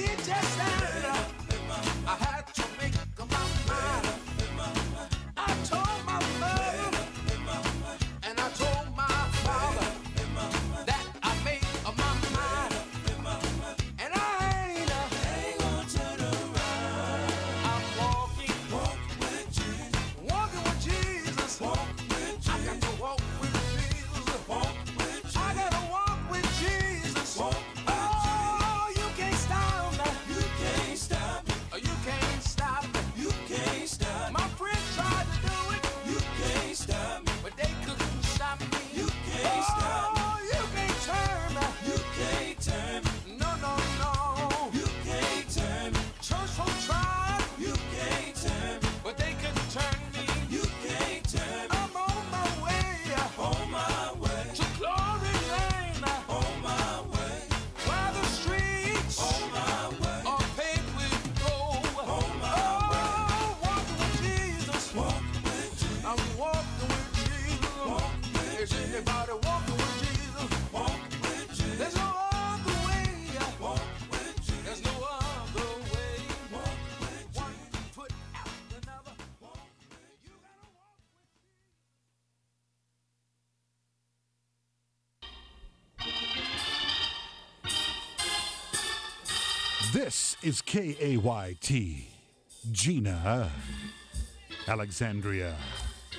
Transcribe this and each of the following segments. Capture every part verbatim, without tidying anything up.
This is K A Y T, Gina, Alexandria.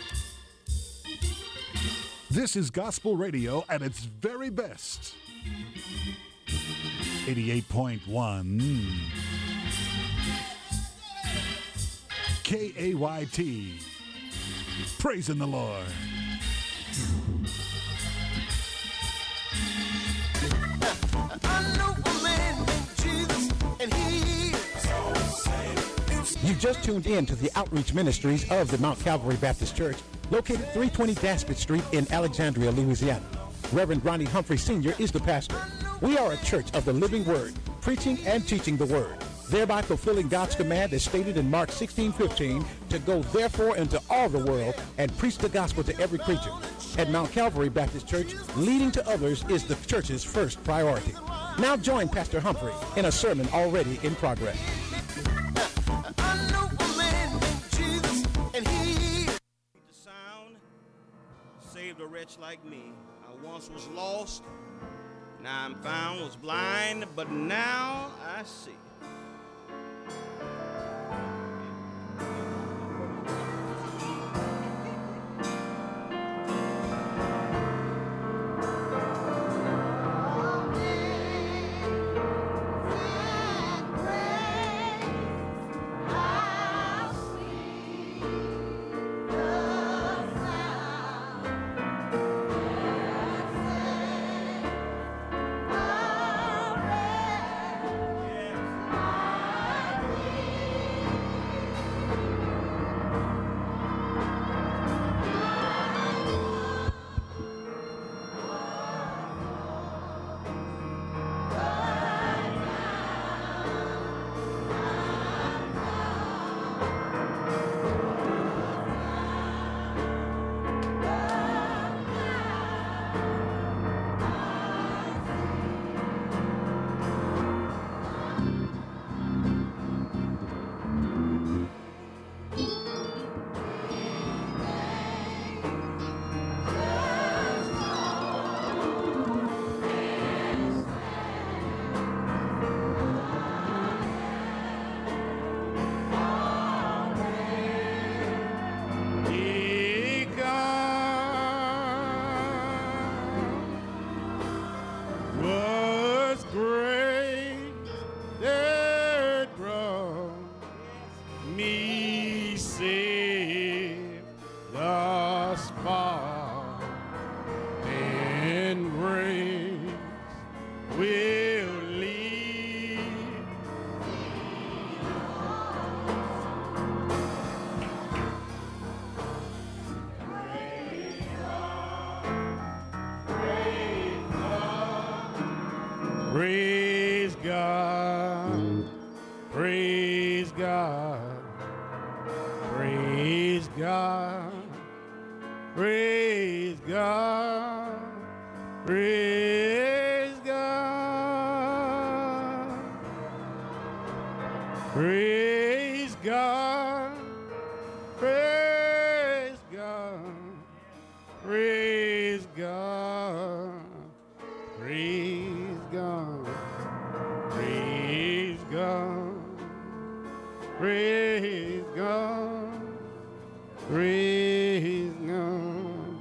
This is gospel radio at its very best. eighty-eight point one K A Y T, praising the Lord. I know a man named Jesus, and he is You just tuned in to the outreach ministries of the Mount Calvary Baptist Church, located three twenty Daspit Street in Alexandria, Louisiana. Reverend Ronnie Humphrey Senior is the pastor. We are a church of the living word, preaching and teaching the word, thereby fulfilling God's command as stated in Mark sixteen fifteen, to go therefore into all the world and preach the gospel to every creature. At Mount Calvary Baptist Church, leading to others is the church's first priority. Now join Pastor Humphrey in a sermon already in progress. I know a man named Jesus, and he The sound saved a wretch like me. I once was lost, now I'm found, was blind, but now I see. Praise God, praise God, praise God, praise God, praise God. Praise God. Praise God. Praise God. Praise God. Praise God. Praise God. Praise God.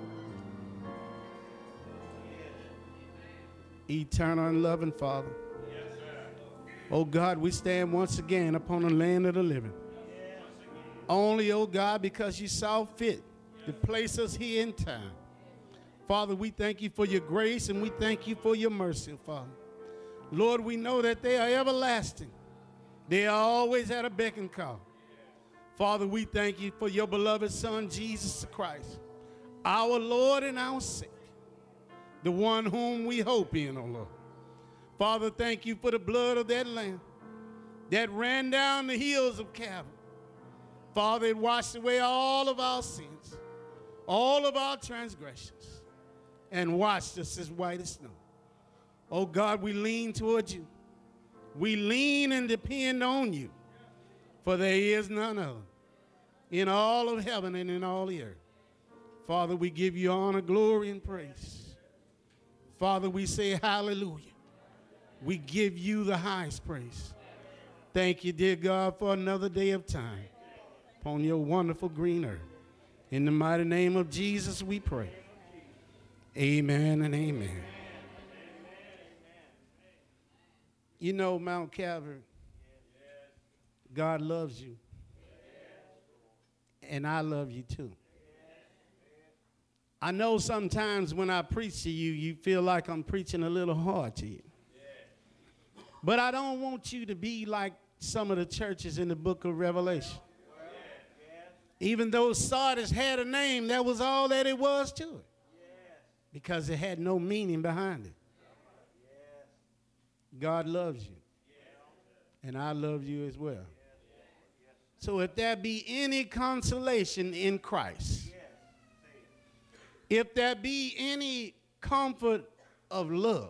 Eternal and loving Father. Oh God, we stand once again upon the land of the living. Only, oh God, because you saw fit to place us here in time. Father, we thank you for your grace and we thank you for your mercy, Father. Lord, we know that they are everlasting. They are always at a beck and call. Father, we thank you for your beloved Son, Jesus Christ, our Lord and our Savior, the one whom we hope in, oh Lord. Father, thank you for the blood of that Lamb that ran down the hills of Calvary. Father, it washed away all of our sins, all of our transgressions, and washed us as white as snow. Oh God, we lean towards you. We lean and depend on you, for there is none other in all of heaven and in all the earth. Father, we give you honor, glory, and praise. Father, we say hallelujah. We give you the highest praise. Thank you, dear God, for another day of time upon your wonderful green earth. In the mighty name of Jesus, we pray. Amen and amen. You know, Mount Calvary, God loves you. And I love you too. I know sometimes when I preach to you, you feel like I'm preaching a little hard to you. But I don't want you to be like some of the churches in the book of Revelation. Even though Sardis had a name, that was all that it was to it. Because it had no meaning behind it. God loves you. And I love you as well. So if there be any consolation in Christ, if there be any comfort of love,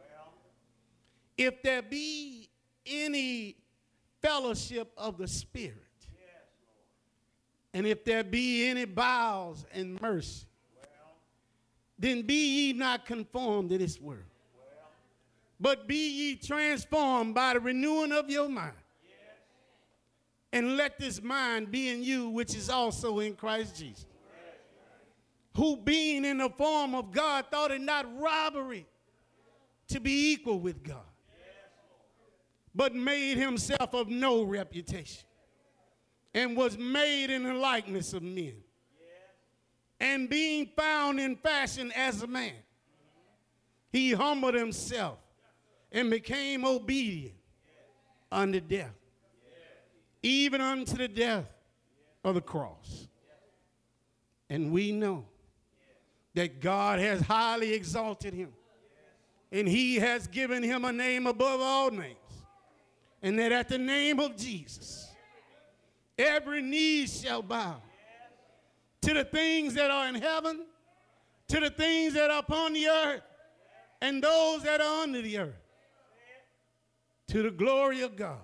if there be any fellowship of the Spirit, and if there be any bowels and mercy, then be ye not conformed to this world, but be ye transformed by the renewing of your mind. And let this mind be in you, which is also in Christ Jesus, who being in the form of God thought it not robbery to be equal with God, but made himself of no reputation, and was made in the likeness of men. And being found in fashion as a man, he humbled himself and became obedient unto death, even unto the death of the cross. And we know that God has highly exalted him, and he has given him a name above all names, and that at the name of Jesus, every knee shall bow, to the things that are in heaven, to the things that are upon the earth, and those that are under the earth, to the glory of God.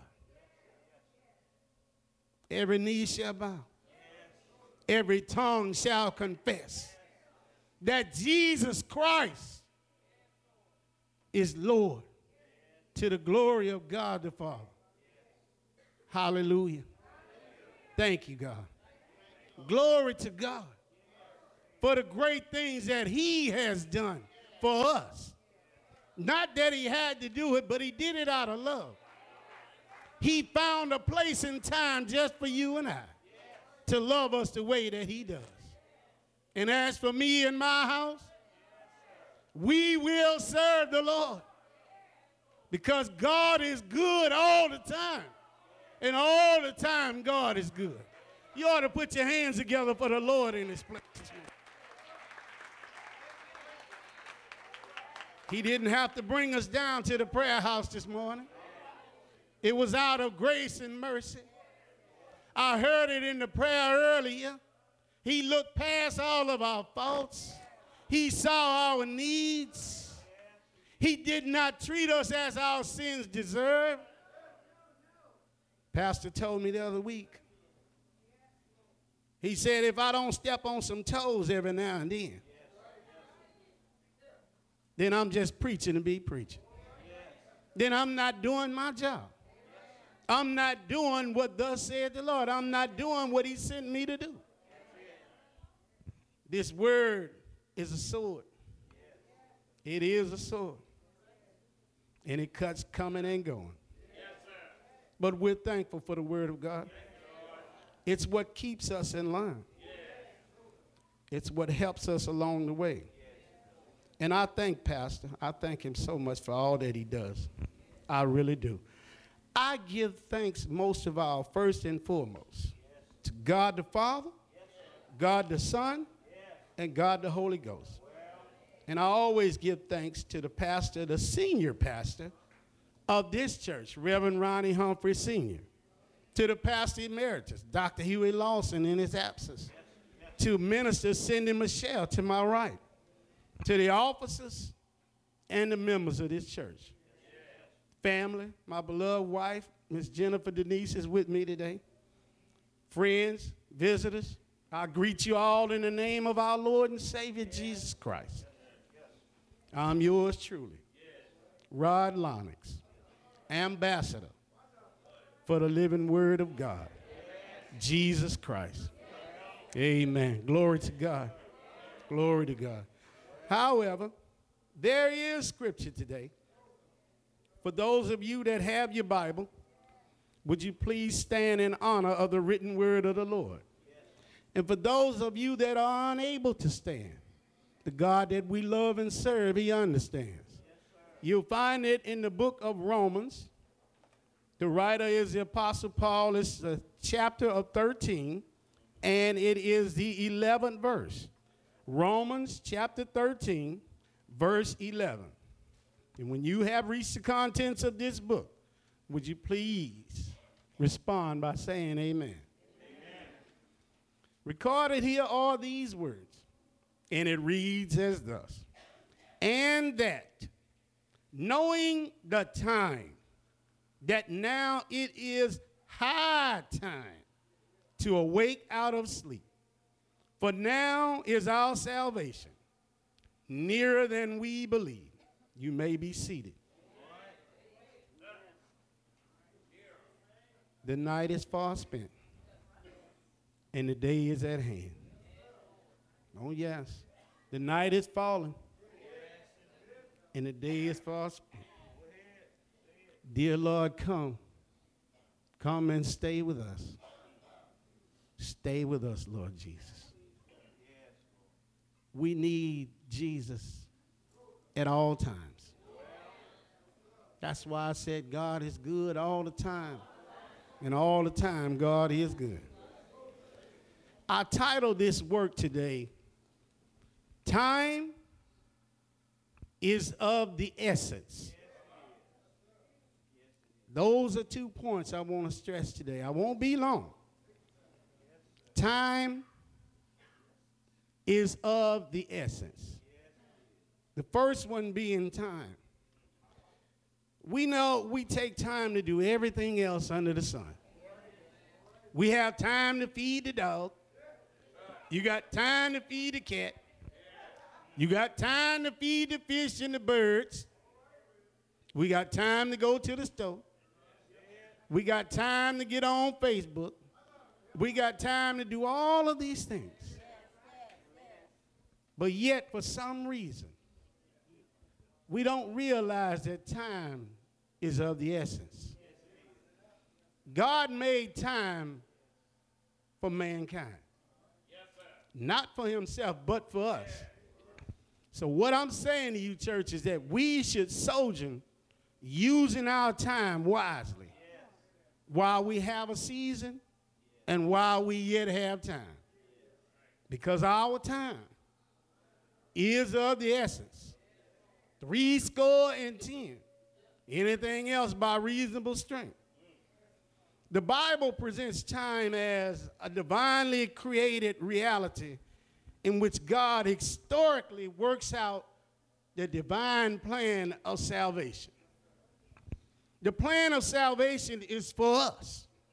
Every knee shall bow. Every tongue shall confess that Jesus Christ is Lord, to the glory of God the Father. Hallelujah. Thank you, God. Glory to God for the great things that he has done for us. Not that he had to do it, but he did it out of love. He found a place in time just for you and I to love us the way that he does. And as for me and my house, we will serve the Lord, because God is good all the time. And all the time, God is good. You ought to put your hands together for the Lord in this place. He didn't have to bring us down to the prayer house this morning. It was out of grace and mercy. I heard it in the prayer earlier. He looked past all of our faults. He saw our needs. He did not treat us as our sins deserve. Pastor told me the other week, he said, if I don't step on some toes every now and then, then I'm just preaching to be preaching. Then I'm not doing my job. I'm not doing what thus said the Lord. I'm not doing what he sent me to do. This word is a sword. It is a sword. And it cuts coming and going. But we're thankful for the word of God. It's what keeps us in line. It's what helps us along the way. And I thank Pastor. I thank him so much for all that he does. I really do. I give thanks most of all, first and foremost, to God the Father, God the Son, and God the Holy Ghost. And I always give thanks to the pastor, the senior pastor of this church, Reverend Ronnie Humphrey Senior To the pastor emeritus, Doctor Huey Lawson in his absence. To Minister Cindy Michelle to my right. To the officers and the members of this church. Family, my beloved wife, Miss Jennifer Denise is with me today. Friends, visitors, I greet you all in the name of our Lord and Savior, Jesus Christ. I'm yours truly, Rod Lonix, ambassador for the living word of God, Jesus Christ. Amen. Glory to God. Glory to God. However, there is scripture today. For those of you that have your Bible, would you please stand in honor of the written word of the Lord? And for those of you that are unable to stand, the God that we love and serve, he understands. You'll find it in the book of Romans. The writer is the Apostle Paul. It's the chapter of thirteen, and it is the eleventh verse. Romans chapter thirteen, verse eleven. And when you have reached the contents of this book, would you please respond by saying amen? Amen. Recorded here are these words, and it reads as thus. And that, knowing the time, that now it is high time to awake out of sleep. For now is our salvation nearer than we believe. You may be seated. The night is far spent, and the day is at hand. Oh, yes. The night is falling, and the day is far spent. Dear Lord, come. Come and stay with us. Stay with us, Lord Jesus. We need Jesus at all times. That's why I said God is good all the time. And all the time, God is good. I titled this work today, Time is of the Essence. Those are two points I want to stress today. I won't be long. Time is of the essence. The first one being time. We know we take time to do everything else under the sun. We have time to feed the dog. You got time to feed the cat. You got time to feed the fish and the birds. We got time to go to the store. We got time to get on Facebook. We got time to do all of these things. But yet, for some reason, we don't realize that time is of the essence. God made time for mankind. Not for himself, but for us. So what I'm saying to you, church, is that we should sojourn using our time wisely while we have a season and while we yet have time. Because our time is of the essence. Three score and ten. Anything else by reasonable strength. The Bible presents time as a divinely created reality in which God historically works out the divine plan of salvation. The plan of salvation is for us.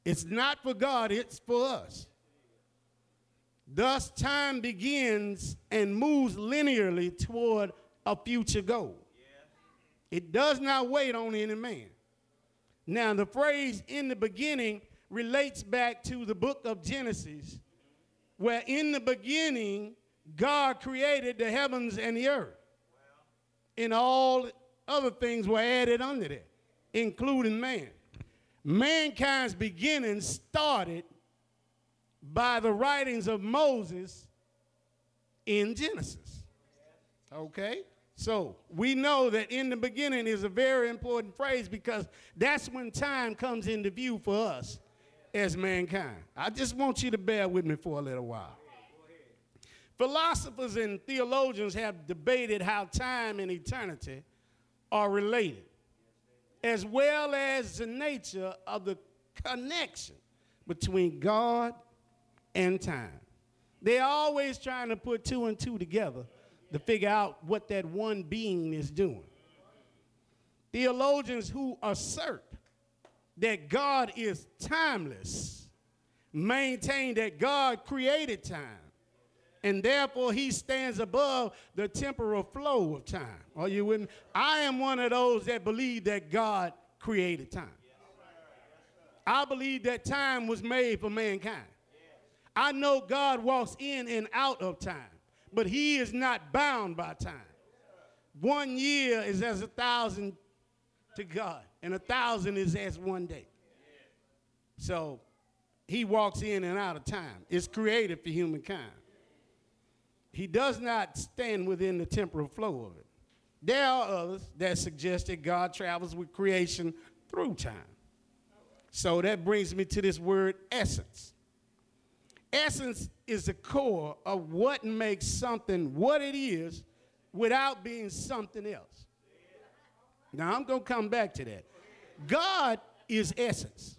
It's not for God, it's for us. Thus, time begins and moves linearly toward a future goal. It does not wait on any man. Now, the phrase in the beginning relates back to the book of Genesis, where in the beginning, God created the heavens and the earth. And all other things were added under that, including man. Mankind's beginning started by the writings of Moses in Genesis. Okay? So we know that in the beginning is a very important phrase because that's when time comes into view for us as mankind. I just want you to bear with me for a little while. Philosophers and theologians have debated how time and eternity are related, as well as the nature of the connection between God and time. They're always trying to put two and two together to figure out what that one being is doing. Theologians who assert that God is timeless maintain that God created time, and therefore he stands above the temporal flow of time. Are you with me? I am one of those that believe that God created time. I believe that time was made for mankind. I know God walks in and out of time, but he is not bound by time. One year is as a thousand to God, and a thousand is as one day. So he walks in and out of time. It's created for humankind. He does not stand within the temporal flow of it. There are others that suggest that God travels with creation through time. So that brings me to this word essence. Essence is the core of what makes something what it is without being something else. Now, I'm going to come back to that. God is essence.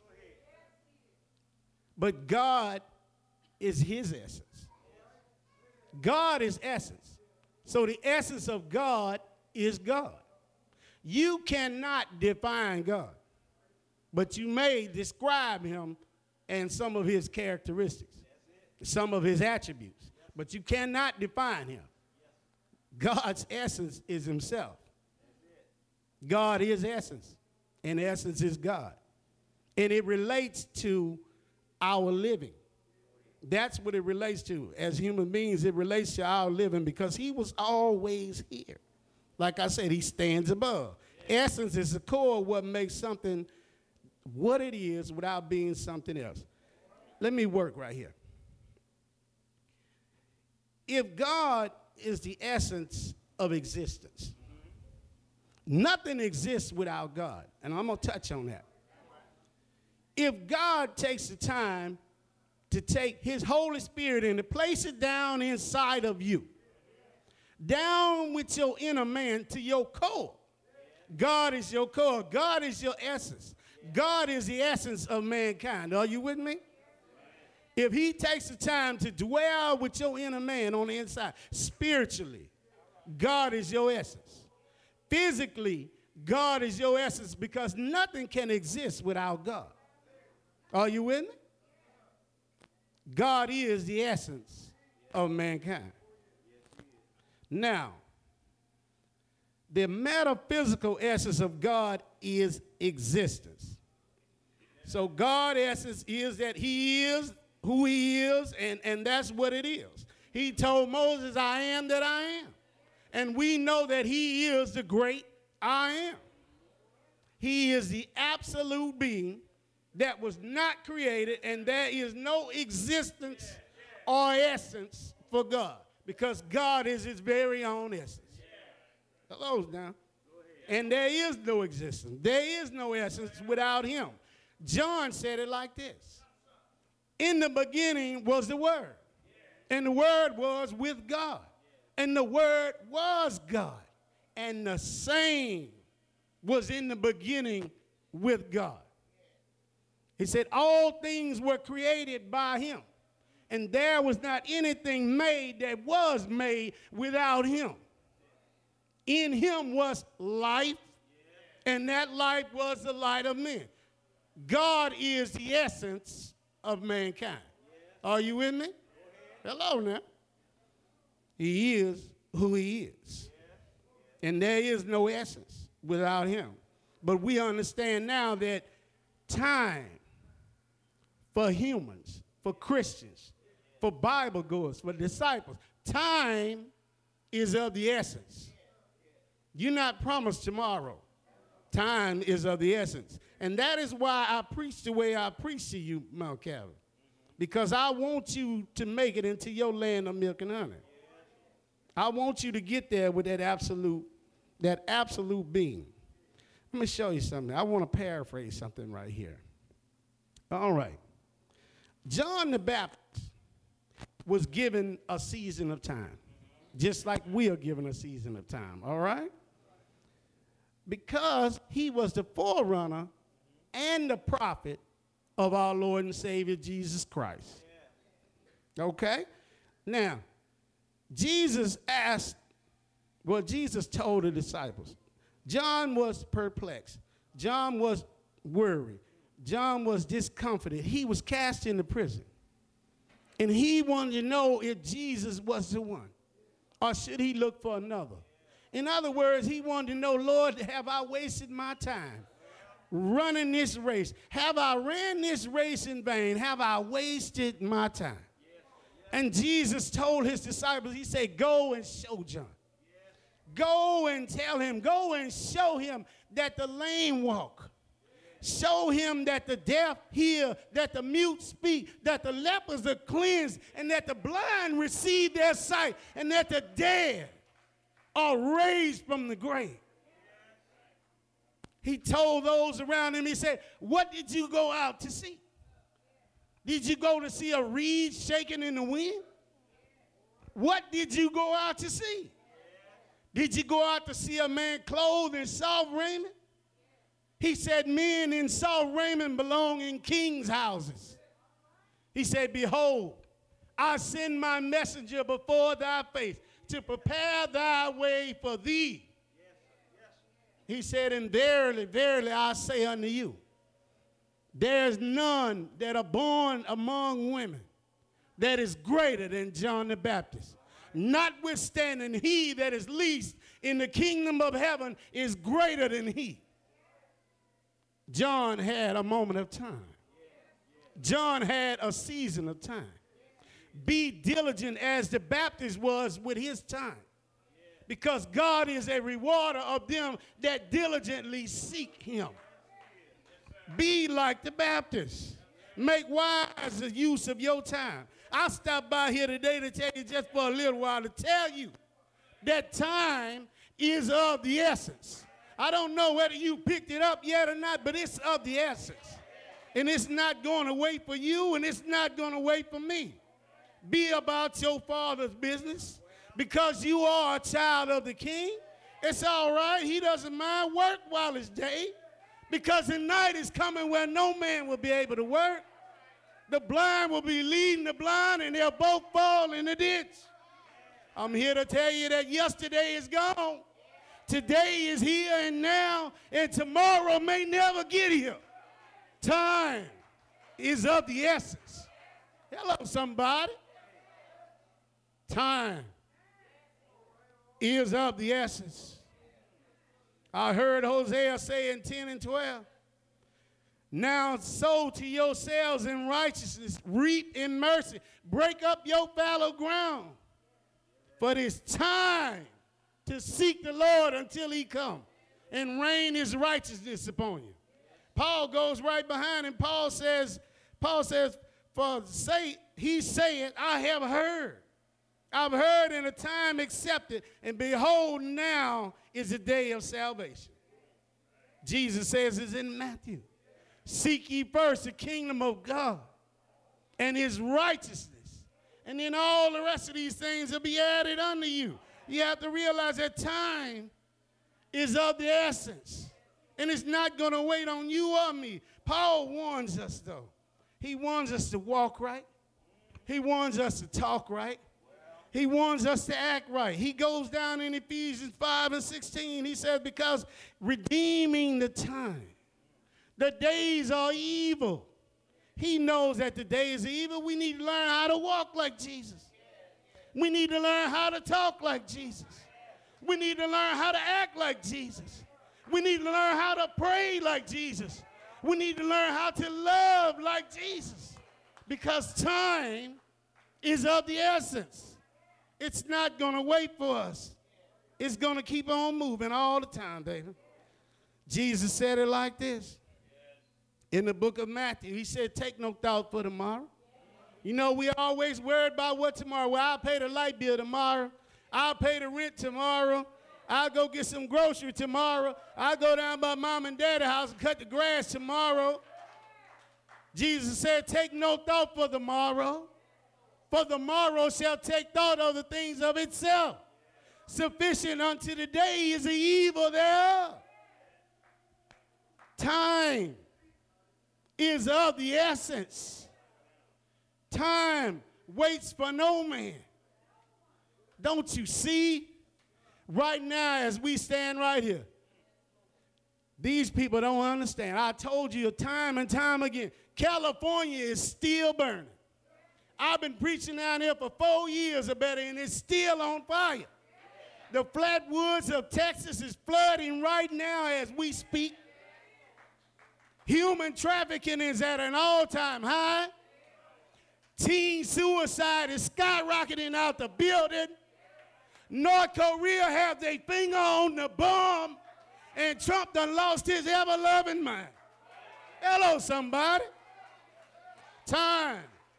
But God is his essence. God is essence. So the essence of God is God. You cannot define God, but you may describe him and some of his characteristics, some of his attributes, but you cannot define him. God's essence is himself. God is essence, and essence is God. And it relates to our living. That's what it relates to. As human beings, it relates to our living because he was always here. Like I said, he stands above. Yeah. Essence is the core of what makes something what it is without being something else. Let me work right here. If God is the essence of existence, nothing exists without God, and I'm going to touch on that. If God takes the time to take his Holy Spirit and to place it down inside of you, down with your inner man to your core. God is your core. God is your essence. God is the essence of mankind. Are you with me? If he takes the time to dwell with your inner man on the inside, spiritually, God is your essence. Physically, God is your essence because nothing can exist without God. Are you with me? God is the essence of mankind. Now, the metaphysical essence of God is existence. So God's essence is that he is who he is, and, and that's what it is. He told Moses, I am that I am. And we know that he is the great I am. He is the absolute being that was not created, and there is no existence or essence for God because God is his very own essence. Hello now. And there is no existence. There is no essence without him. John said it like this. In the beginning was the Word, and the Word was with God, and the Word was God, and the same was in the beginning with God. He said all things were created by him, and there was not anything made that was made without him. In him was life, and that life was the light of men. God is the essence of mankind. Are you with me? Hello now. He is who he is. And there is no essence without him. But we understand now that time for humans, for Christians, for Bible goers, for disciples, time is of the essence. You're not promised tomorrow. Time is of the essence. And that is why I preach the way I preach to you, Mount Calvary. Because I want you to make it into your land of milk and honey. I want you to get there with that absolute, that absolute being. Let me show you something. I want to paraphrase something right here. All right. John the Baptist was given a season of time, just like we are given a season of time, all right? Because he was the forerunner and the prophet of our Lord and Savior Jesus Christ. Okay? Now, Jesus asked, well, Jesus told the disciples, John was perplexed. John was worried. John was discomforted. He was cast into prison. And he wanted to know if Jesus was the one, or should he look for another? In other words, he wanted to know, Lord, have I wasted my time running this race? Have I ran this race in vain? Have I wasted my time? And Jesus told his disciples, he said, go and show John. Go and tell him, go and show him that the lame walk. Show him that the deaf hear, that the mute speak, that the lepers are cleansed, and that the blind receive their sight, and that the dead are raised from the grave. He told those around him, he said, what did you go out to see? Did you go to see a reed shaking in the wind? What did you go out to see? Did you go out to see a man clothed in soft raiment? He said, men in soft raiment belong in kings' houses. He said, behold, I send my messenger before thy face to prepare thy way for thee. He said, and verily, verily, I say unto you, there is none that are born among women that is greater than John the Baptist. Notwithstanding, he that is least in the kingdom of heaven is greater than he. John had a moment of time. John had a season of time. Be diligent as the Baptist was with his time, because God is a rewarder of them that diligently seek him. Be like the Baptist. Make wise the use of your time. I stopped by here today to tell you, just for a little while, to tell you that time is of the essence. I don't know whether you picked it up yet or not, but it's of the essence. And it's not going to wait for you, and it's not going to wait for me. Be about your Father's business, because you are a child of the King. It's all right. He doesn't mind. Work while it's day, because the night is coming where no man will be able to work. The blind will be leading the blind, and they'll both fall in the ditch. I'm here to tell you that yesterday is gone. Today is here and now, and tomorrow may never get here. Time is of the essence. Hello, somebody. Time is of the essence. I heard Hosea say in ten and twelve, now sow to yourselves in righteousness, reap in mercy, break up your fallow ground, for it is time to seek the Lord until he come and rain his righteousness upon you. Paul goes right behind him. Paul says, Paul says, for say, he's saying, I have heard. I've heard in a time accepted, and behold, now is the day of salvation. Jesus says it's in Matthew. Seek ye first the kingdom of God and his righteousness, and then all the rest of these things will be added unto you. You have to realize that time is of the essence, and it's not going to wait on you or me. Paul warns us, though. He warns us to walk right. He warns us to talk right. He warns us to act right. He goes down in Ephesians five and sixteen. He says, because redeeming the time, The days are evil. He knows that the days are evil. We need to learn how to walk like Jesus. We need to learn how to talk like Jesus. We need to learn how to act like Jesus. We need to learn how to pray like Jesus. We need to learn how to love like Jesus. Because time is of the essence. It's not going to wait for us. It's going to keep on moving all the time, David. Jesus said it like this. In the book of Matthew, he said, take no thought for tomorrow. You know, we always worried about what tomorrow. Well, I'll pay the light bill tomorrow. I'll pay the rent tomorrow. I'll go get some grocery tomorrow. I'll go down by mom and dad's house and cut the grass tomorrow. Jesus said, take no thought for the morrow, for the morrow shall take thought of the things of itself. Sufficient unto the day is the evil thereof. Time is of the essence. Time waits for no man. Don't you see? Right now, as we stand right here, these people don't understand. I told you time and time again, California is still burning. I've been preaching down here for four years or better, and it's still on fire. The flatwoods of Texas is flooding right now as we speak. Human trafficking is at an all-time high. Teen suicide is skyrocketing out the building. North Korea have their finger on the bomb, and Trump done lost his ever-loving mind. Hello, somebody. Time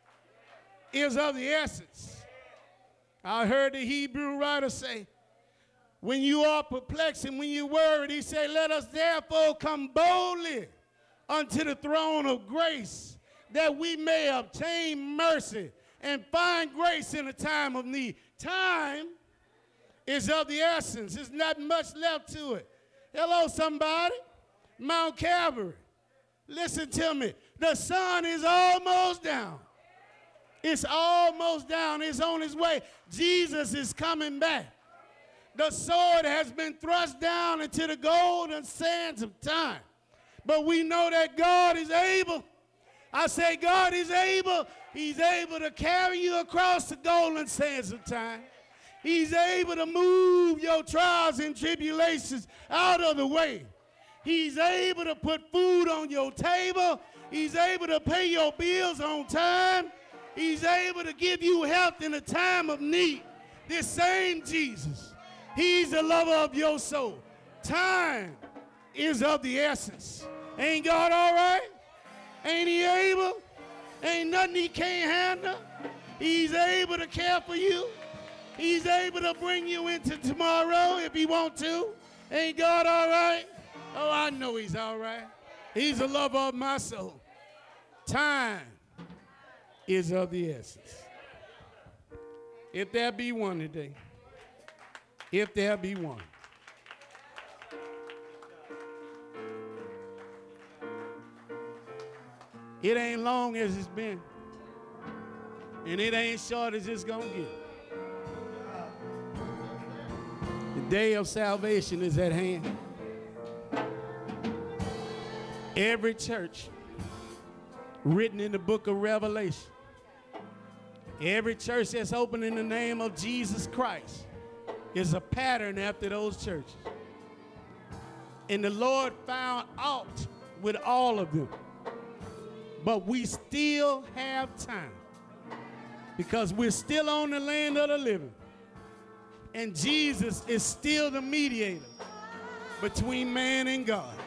is of the essence. I heard the Hebrew writer say, when you are perplexed and when you're worried, he said, let us therefore come boldly unto the throne of grace, that we may obtain mercy and find grace in a time of need. Time is of the essence. There's not much left to it. Hello, somebody. Mount Calvary. Listen to me. The sun is almost down. It's almost down. It's on its way. Jesus is coming back. The sword has been thrust down into the golden sands of time. But we know that God is able. I say God is able. He's able to carry you across the golden sands of time. He's able to move your trials and tribulations out of the way. He's able to put food on your table. He's able to pay your bills on time. He's able to give you help in a time of need. This same Jesus, he's the lover of your soul. Time is of the essence. Ain't God all right? Ain't he able? Ain't nothing he can't handle. He's able to care for you. He's able to bring you into tomorrow if he want to. Ain't God all right? Oh, I know he's all right. He's the lover of my soul. Time is of the essence. If there be one today, if there be one. It ain't long as it's been, and it ain't short as it's gonna get. The day of salvation is at hand. Every church written in the book of Revelation, every church that's open in the name of Jesus Christ is a pattern after those churches. And the Lord found out with all of them. But we still have time because we're still on the land of the living. And Jesus is still the mediator between man and God.